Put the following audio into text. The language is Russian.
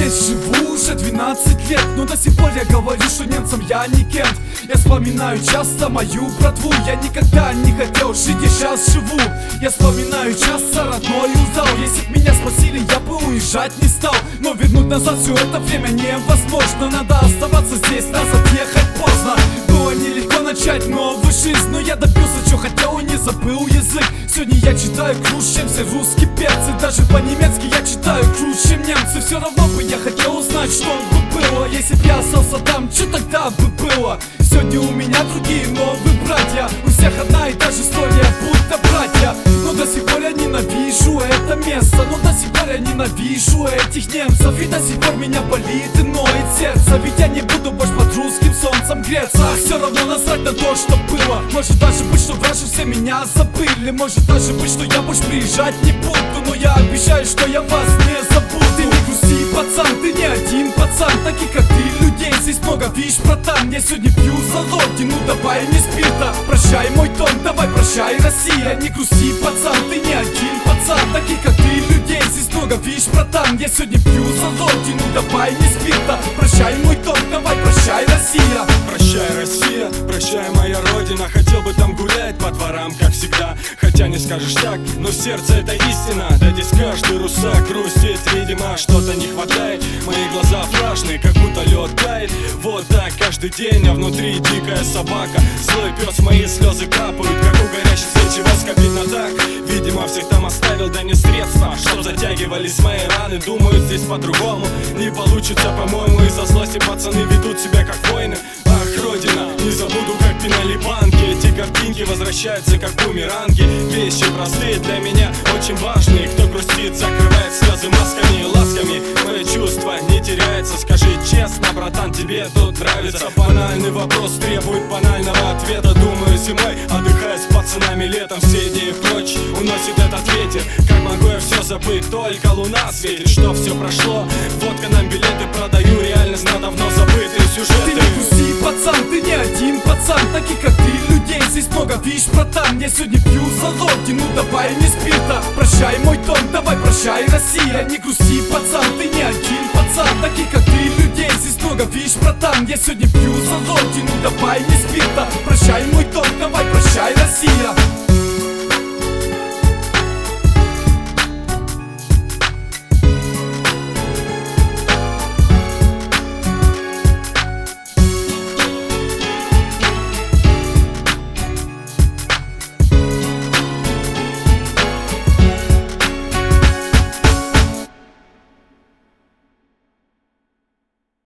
здесь живу уже 12 лет, но до сих пор я говорю, что немцам я не кент. Я вспоминаю часто мою братву, я никогда не хотел жить, я сейчас живу. Я вспоминаю часто родной удал. Если б меня спросили, я бы уезжать не стал. Но вернуть назад все это время невозможно. Надо оставаться здесь, назад ехать поздно. Было нелегко начать новую жизнь, но я добился, что хотел и не забыл язык. Сегодня я читаю круче, чем все русские перцы. Даже по-немецки я читаю круче, чем немцы. Все равно бы я хотел узнать, что бы было, если б я остался там, что тогда бы было. Сегодня у меня другие новые братья, у всех одна и та же история, будто братья. Но до сих пор я ненавижу это место, но до сих пор я ненавижу этих немцев. И до сих пор меня болит и ноет сердце, ведь я не буду больше под русским солнцем греться. Все равно насрать на то, что было. Может даже быть, что даже все меня забыли. Может даже быть, что я больше приезжать не буду. Но я обещаю, что я вас не забуду. Ты не грусти, пацан, ты не один пацан. Таких как ты, людей здесь много, видишь, братан. Я сегодня пью за родину, давай не спирта. Прощай мой дом, давай прощай Россия. Не грусти, пацан, ты не один пацан. Таких как ты, людей здесь много, видишь, братан. Я сегодня пью за родину, давай не спирта. Прощай мой дом, давай прощай Россия. Прощай, Россия, прощай, моя родина. Хотел бы там гулять по дворам, как всегда. Хотя не скажешь так, но сердце это истина. Да здесь каждый русак грустит, видимо, что-то не хватает. Мои глаза влажные, как будто лед тает. Вот так каждый день, а внутри дикая собака. Злой пес, мои слезы капают, как у горящей свечи воска. Видно так, видимо, всех там оставил, да не средства, чтоб затягивались мои раны. Думаю, здесь по-другому не получится, по-моему. Из-за злости пацаны ведут себя как воины. Ах, родина, не забуду, как пинали банки. Эти картинки возвращаются, как бумеранги. Вещи простые для меня, очень важные. Кто грустит, закрывает слезы масками и ласками. Мое чувство не теряется, скажи честно, братан, тебе тут нравится. Банальный вопрос требует банального ответа. Думаю, зимой, отдыхая с пацанами летом, все идеи прочь уносит этот ветер. Как могу я все забыть, только луна светит. Что все прошло, водка нам билеты продаю. Реальность на давно забытые сюжеты. Ты не грусти, пацан, ты не один пацан. Таких как ты, людей здесь много, видишь, братан. Я сегодня пью за родину, давай не спирта. Прощай мой дом, давай прощай Россия. Не грусти, пацан, ты не один пацан. Таких как ты, людей здесь много, видишь, братан. Я сегодня пью за родину, давай не спирта. Прощай мой дом, давай прощай Россия.